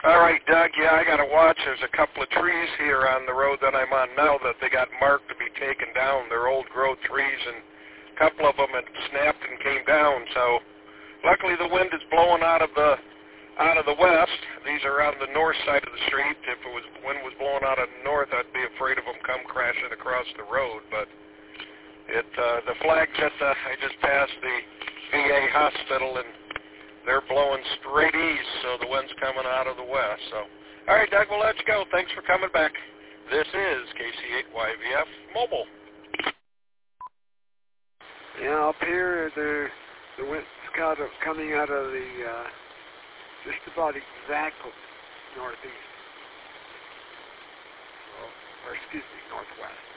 All right, Doug. Yeah, I got to watch. There's a couple of trees here on the road that I'm on now that they got marked to be taken down. They're old growth trees, and a couple of them had snapped and came down. So luckily the wind is blowing out of the west. These are on the north side of the street. If wind was blowing out of the north, I'd be afraid of them come crashing across the road. But the flags I just passed the VA hospital, and they're blowing straight east, so the wind's coming out of the west. So, all right, Doug, we'll let you go. Thanks for coming back. This is KC8YVF Mobile. Yeah, up here the wind's coming out of the just about exactly northeast, or excuse me, northwest.